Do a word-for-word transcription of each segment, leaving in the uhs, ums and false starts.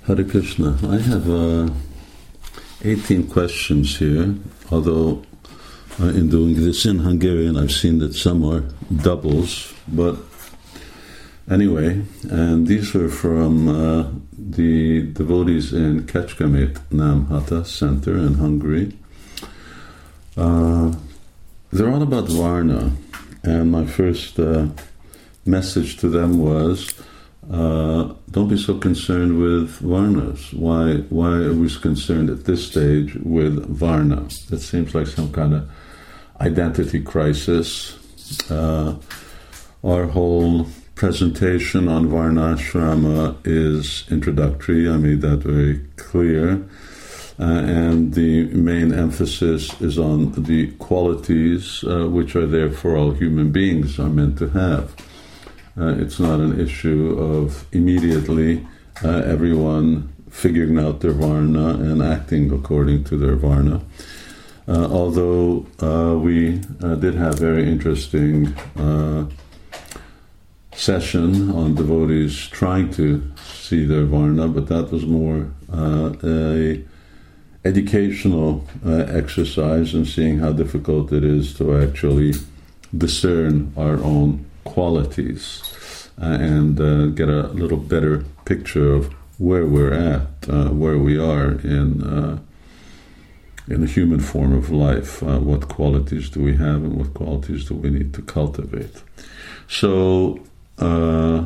Hare Krishna. I have uh, eighteen questions here, although uh, in doing this in Hungarian I've seen that some are doubles, but anyway, and these are from uh, the devotees in Kecskemét Namhata Center in Hungary. Uh, they're all about Varna, and my first uh, message to them was, Uh, don't be so concerned with Varnas. Why why are we concerned at this stage with Varna? It seems like some kind of identity crisis. Uh, our whole presentation on Varnashrama is introductory. I made that very clear. Uh, and the main emphasis is on the qualities uh, which are there for all human beings are meant to have. Uh, it's not an issue of immediately uh, everyone figuring out their Varna and acting according to their Varna. Uh, although uh, we uh, did have very interesting uh, session on devotees trying to see their Varna, but that was more uh, a educational uh, exercise in seeing how difficult it is to actually discern our own qualities uh, and uh, get a little better picture of where we're at, uh, where we are in uh, in the human form of life. Uh, what qualities do we have, and what qualities do we need to cultivate? So uh,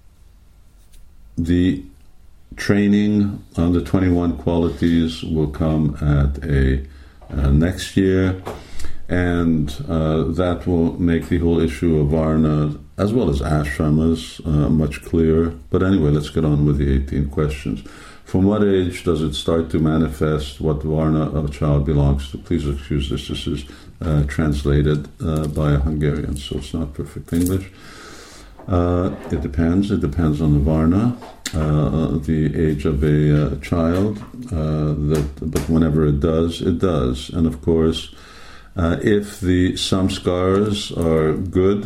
the training on the twenty-one qualities will come at a uh, next year. And uh, that will make the whole issue of Varna, as well as ashramas, uh, much clearer. But anyway, let's get on with the eighteen questions. From what age does it start to manifest what Varna a child belongs to? Please excuse this. This is uh, translated uh, by a Hungarian, so it's not perfect English. Uh, it depends. It depends on the Varna, uh, the age of a uh, child. Uh, that, but whenever it does, it does. And of course, Uh, if the samskars are good,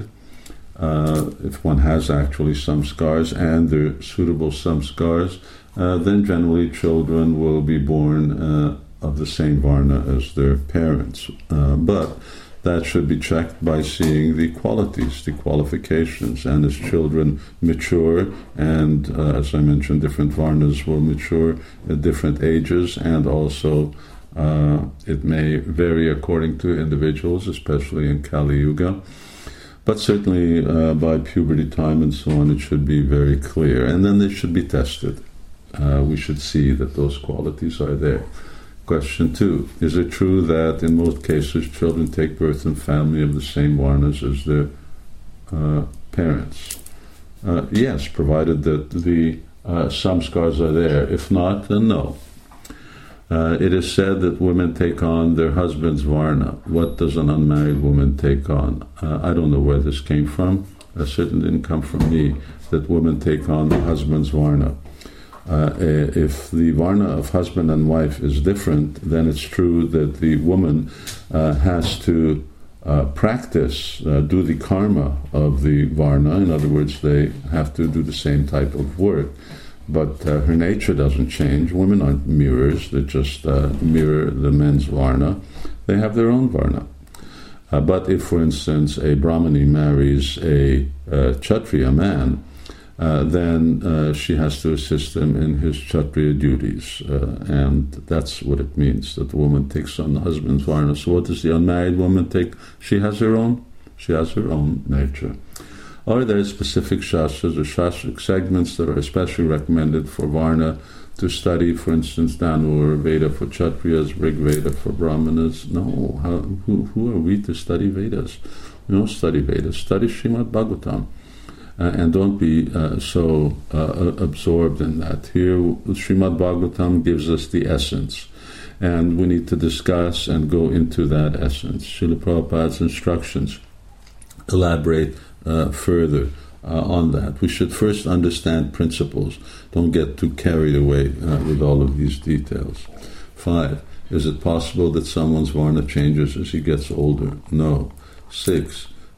uh, if one has actually samskars and they're suitable samskars, uh, then generally children will be born uh, of the same Varna as their parents. Uh, but that should be checked by seeing the qualities, the qualifications, and as children mature, and uh, as I mentioned, different Varnas will mature at different ages, and also Uh, it may vary according to individuals, especially in Kali Yuga. But certainly uh, by puberty time and so on, it should be very clear. And then they should be tested. Uh, we should see that those qualities are there. Question two, is it true that in most cases children take birth in family of the same Varnas as their uh, parents? Uh, yes, provided that the uh, samskars are there. If not, then no. Uh, it is said that women take on their husband's Varna. What does an unmarried woman take on? Uh, I don't know where this came from. It certainly didn't come from me, that women take on the husband's Varna. Uh, if the Varna of husband and wife is different, then it's true that the woman uh, has to uh, practice, uh, do the karma of the Varna. In other words, they have to do the same type of work. But uh, her nature doesn't change. Women aren't mirrors. They just uh, mirror the men's Varna. They have their own Varna. Uh, but if, for instance, a Brahmani marries a uh, Kshatriya man, uh, then uh, she has to assist him in his Kshatriya duties. Uh, and that's what it means, that the woman takes on the husband's Varna. So what does the unmarried woman take? She has her own. She has her own nature. Are there specific shastras or shastric segments that are especially recommended for Varna to study, for instance, Danu or Veda for Kshatriyas, Rig Veda for Brahmanas? No. How, who, who are we to study Vedas? We don't study Vedas. Study Srimad Bhagavatam. Uh, and don't be uh, so uh, absorbed in that. Here, Srimad Bhagavatam gives us the essence. And we need to discuss and go into that essence. Srila Prabhupada's instructions elaborate Uh, further uh, on that. We should first understand principles. Don't get too carried away uh, with all of these details. Five, is it possible that someone's Varna changes as he gets older? No. Six,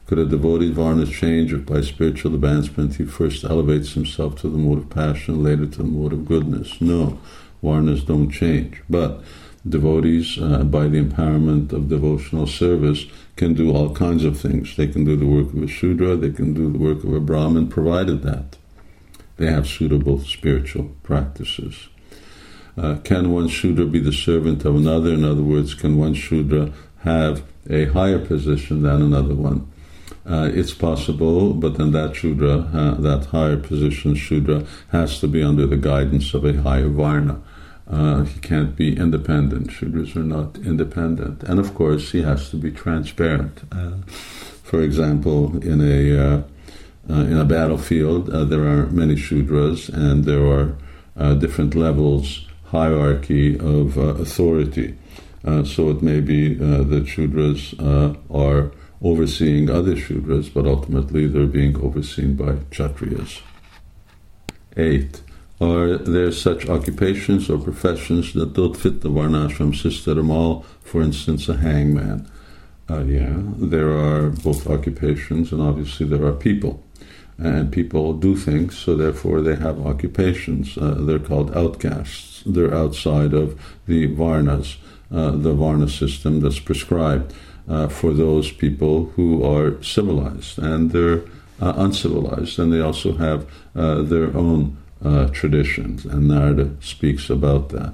Could a devotee's varnas change if by spiritual advancement he first elevates himself to the mode of passion, later to the mode of goodness? No, varnas don't change. But devotees, uh, by the empowerment of devotional service, can do all kinds of things. They can do the work of a Shudra, they can do the work of a Brahmin, provided that they have suitable spiritual practices. Uh, can one Shudra be the servant of another? In other words, can one Shudra have a higher position than another one? Uh, it's possible, but then that Shudra, uh, that higher position Shudra, has to be under the guidance of a higher Varna. Uh, he can't be independent. Shudras are not independent. And of course, he has to be transparent. Uh, for example, in a uh, uh, in a battlefield, uh, there are many Shudras, and there are uh, different levels, hierarchy of uh, authority. Uh, so it may be uh, that Shudras uh, are overseeing other Shudras, but ultimately they're being overseen by Kshatriyas. Eight. Are there such occupations or professions that don't fit the Varnashram system at all? For instance, a hangman. Uh, yeah, there are both occupations, and obviously there are people. And people do things, so therefore they have occupations. Uh, they're called outcasts. They're outside of the Varnas, uh, the Varna system that's prescribed uh, for those people who are civilized. And they're uh, uncivilized, and they also have uh, their own Uh, traditions, and Narada speaks about that.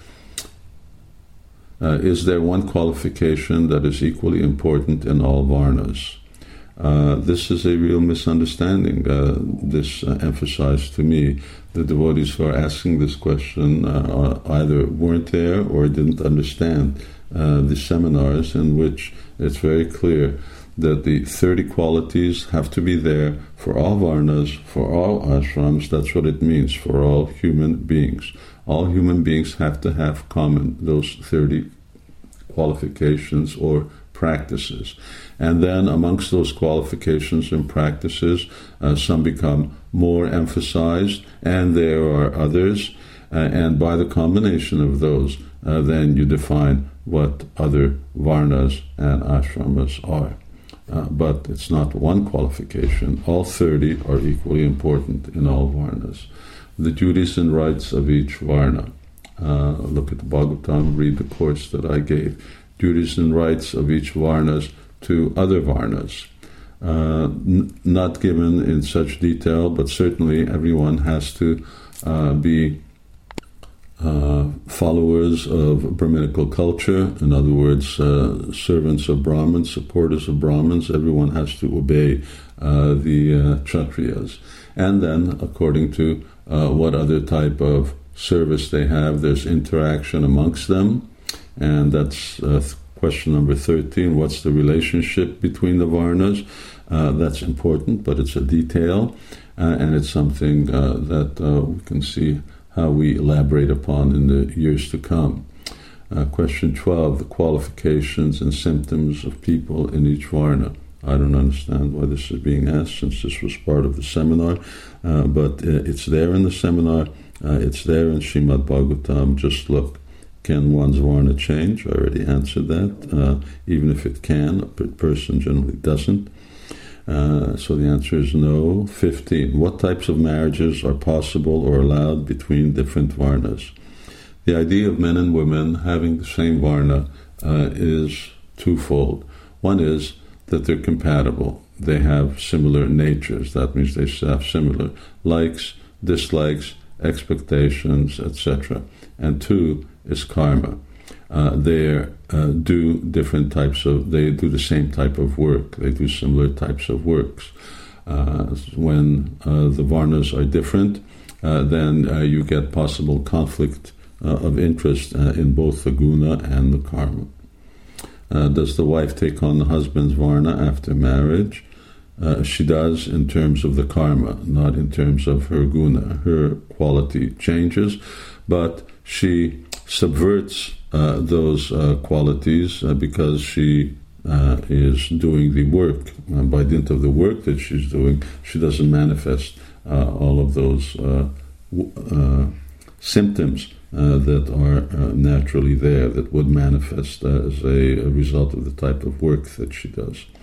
Uh, is there one qualification that is equally important in all Varnas? Uh, this is a real misunderstanding. Uh, this uh, emphasized to me the devotees who are asking this question uh, either weren't there or didn't understand uh, the seminars in which it's very clear that the thirty qualities have to be there for all Varnas, for all ashrams. That's what it means, for all human beings. All human beings have to have common those thirty qualifications or practices. And then amongst those qualifications and practices, uh, some become more emphasized, and there are others, uh, and by the combination of those, uh, then you define what other Varnas and ashramas are. Uh, but it's not one qualification. All thirty are equally important in all Varnas. The duties and rights of each Varna. Uh, look at the Bhagavatam, read the course that I gave. Duties and rights of each Varnas to other Varnas. Uh, n- not given in such detail, but certainly everyone has to uh, be Uh, followers of Brahminical culture, in other words, uh, servants of Brahmins, supporters of Brahmins. Everyone has to obey uh, the uh, Kshatriyas. And then, according to uh, what other type of service they have, there's interaction amongst them. And that's uh, question number thirteen. What's the relationship between the Varnas? Uh, that's important, but it's a detail, uh, and it's something uh, that uh, we can see how we elaborate upon in the years to come. Uh, question twelve, the qualifications and symptoms of people in each Varna. I don't understand why this is being asked, since this was part of the seminar, uh, but uh, it's there in the seminar, uh, it's there in Srimad Bhagavatam. Just look. Can one's Varna change? I already answered that. Uh, even if it can, a person generally doesn't. Uh, so the answer is no. fifteen. What types of marriages are possible or allowed between different Varnas? The idea of men and women having the same Varna uh, is twofold. One is that they're compatible. They have similar natures. That means they have similar likes, dislikes, expectations, et cetera. And two is karma. Uh, they uh, do different types of, they do the same type of work. They do similar types of works. Uh, when uh, the Varnas are different, uh, then uh, you get possible conflict uh, of interest uh, in both the guna and the karma. Uh, does the wife take on the husband's Varna after marriage? Uh, she does in terms of the karma, not in terms of her guna. Her quality changes, but she subverts uh, those uh, qualities uh, because she uh, is doing the work. Uh, by dint of the work that she's doing, she doesn't manifest uh, all of those uh, w- uh, symptoms uh, that are uh, naturally there, that would manifest uh, as a, a result of the type of work that she does.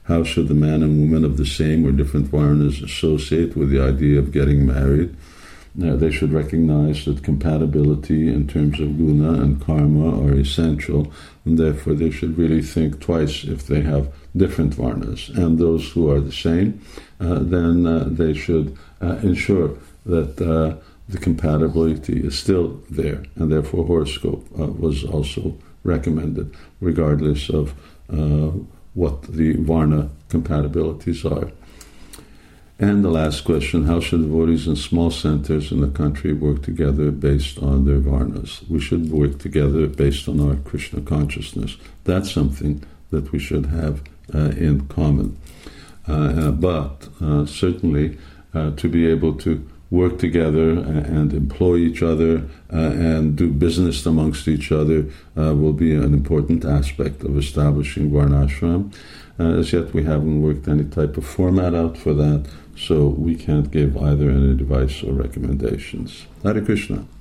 how should the man and woman of the same or different varnas associate with the idea of getting married. Now, they should recognize that compatibility in terms of guna and karma are essential, and therefore they should really think twice if they have different varnas. And those who are the same, uh, then uh, they should uh, ensure that uh, the compatibility is still there, and therefore horoscope uh, was also recommended, regardless of uh, what the varna compatibilities are. And the last question, how should devotees in small centers in the country work together based on their varnas? We should work together based on our Krishna consciousness. That's something that we should have uh, in common. Uh, but uh, certainly uh, to be able to work together and employ each other uh, and do business amongst each other uh, will be an important aspect of establishing Varnashram. Uh, as yet we haven't worked any type of format out for that, so we can't give either any advice or recommendations. Hare Krishna.